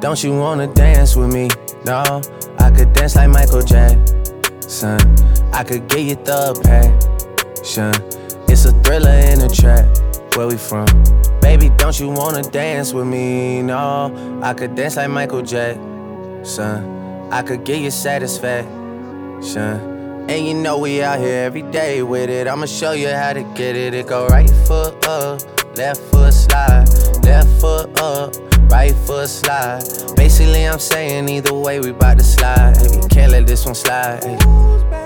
don't you wanna dance with me? No, I could dance like Michael Jackson. I could get you the passion. It's a thriller in a trap. Where we from? Baby, don't you wanna dance with me? No, I could dance like Michael Jackson. I could get you satisfaction. And you know we out here every day with it. I'ma show you how to get it. It go right foot up, left foot slide. Left foot up, right foot slide. Basically I'm saying either way we bout to slide. Hey, can't let this one slide. Hey.